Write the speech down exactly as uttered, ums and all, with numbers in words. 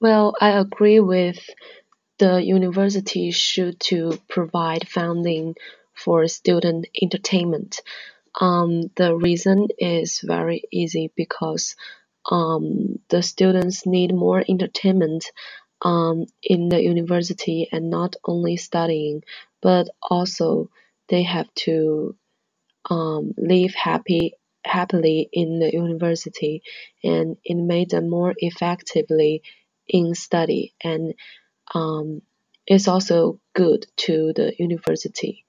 Well, I agree with the university should to provide funding for student entertainment. Um, the reason is very easy because um, the students need more entertainment um, in the university and not only studying, but also they have to um, live happy happily in the university, and it made them more effectively in study, and um, it's also good to the university.